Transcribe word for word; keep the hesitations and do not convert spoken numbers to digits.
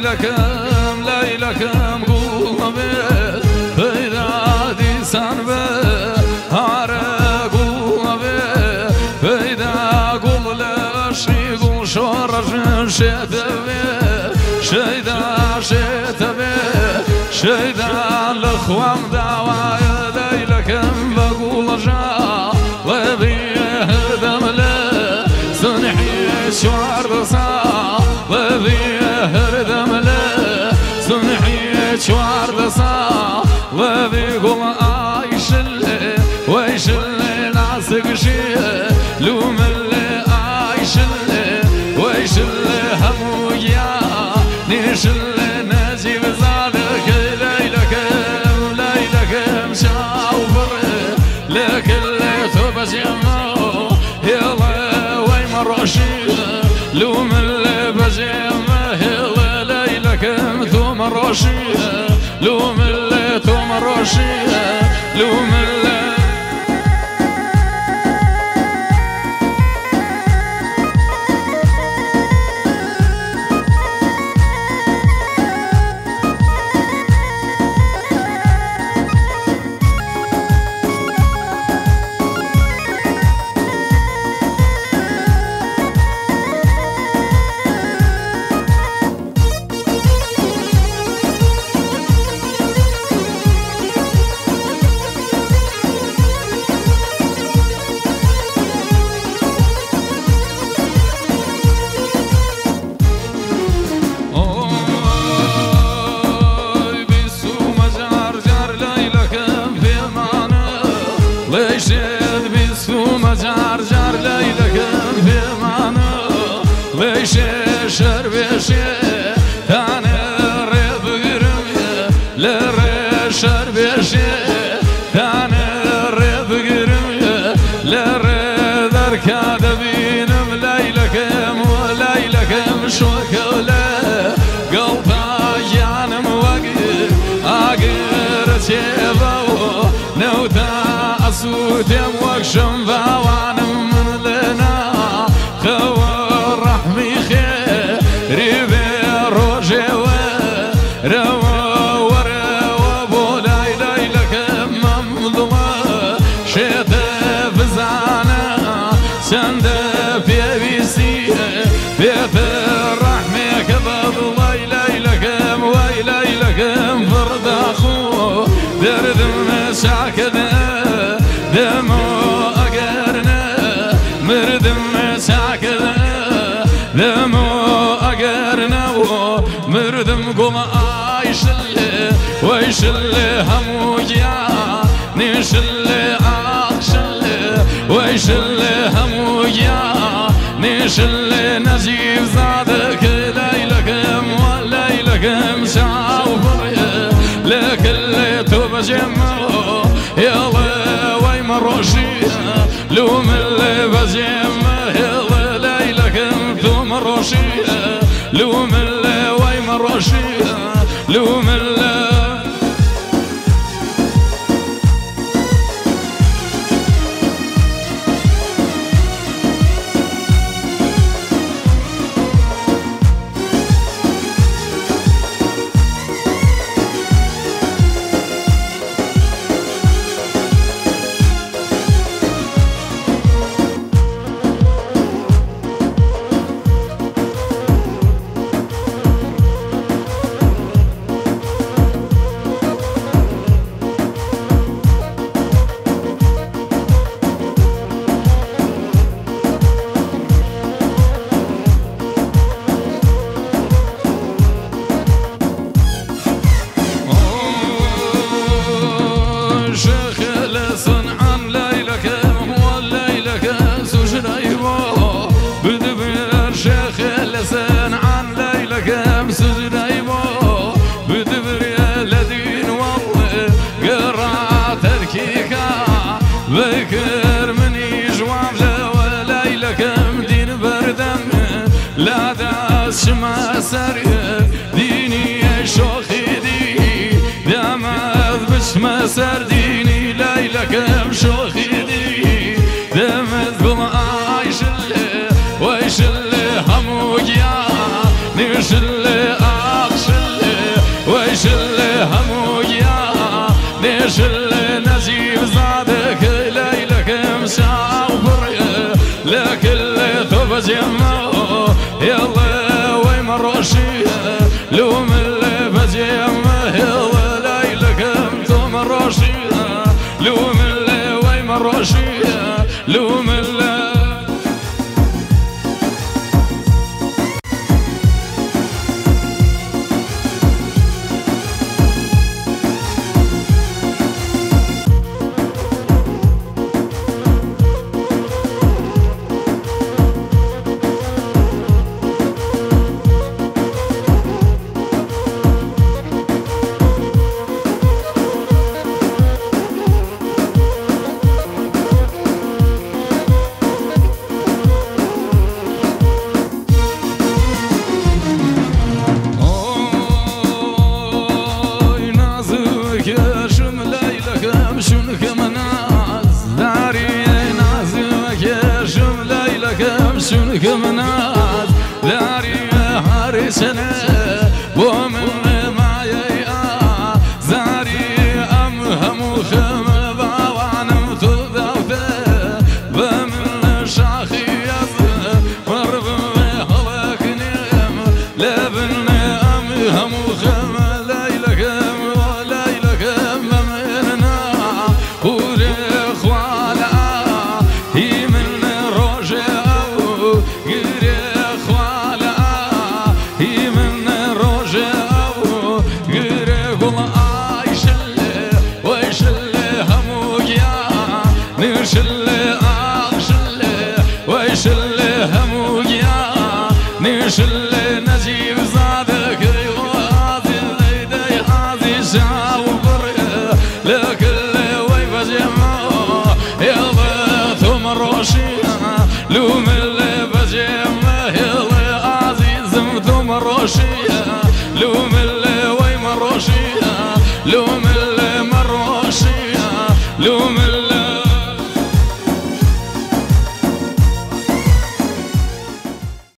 ليلكم ليلكم قلبي فإذا ديسان بهار قلبي فإذا قل لشي قل شورج شتبي شيدا شتبي شيدا الأخوام دعوايا ليلكم بقول جا وبي هدم له سنحي شوار بصا وبي هردم له سنحي شوار بصا وبي قل عايش اللي ويش اللي ناسق شي لوم اللي عايش اللي ويش اللي همو يا نيش اللي نجيب زادك ليلكم ليلكم شاوفر لك اللي تبجمو يلا ويمرشي لوم اللي بجمه يلا ليلكم ثم الرشي لوم اللي ثم الرشي لوم اللي ليشد بسوم جار جار ليلكم في معنى ليش شر بشي ثاني رب قرم لرشر بشي ثاني رب قرم لردر كادبينم ليلكم وليلكم شوكولا قلبا جانم وقر اقر تيبو نوتا صوتم وقشم فوانم من لنا خور رحمي خير ريبي روجي وروا وروا بولاي ليلكم ممضوى شيت فزانا سند في بيسي بيت الرحمي كبض ليلكم ويليلكم فرد اخو درد مساكن دمو أقرنا مردم ساكنا دمو أقرنا ومردم قوم عايش اللي ويش اللي همو يا نيش اللي عاش اللي ويش اللي همو يا نيش اللي نجيب زادك ليلكم وليلكم شاوفر لك اللي تبجمو يلا مروشي لوم اللي بجمه يلا ليلكم ثم الروشي لوم اللي ويمروشي لوم اللي بكر مني جواب له ليلكم دين بردم لا داس ما سر ديني شوخي دي دمذ بس ما سر ديني ليلكم شوخي دي دمذ قم عايش اللي ويش اللي همو يا نيش اللي أخش فزيمه يلا وي مروشي لو من فزيمه يلا ليلك انتم مروشي لو من وي مروشي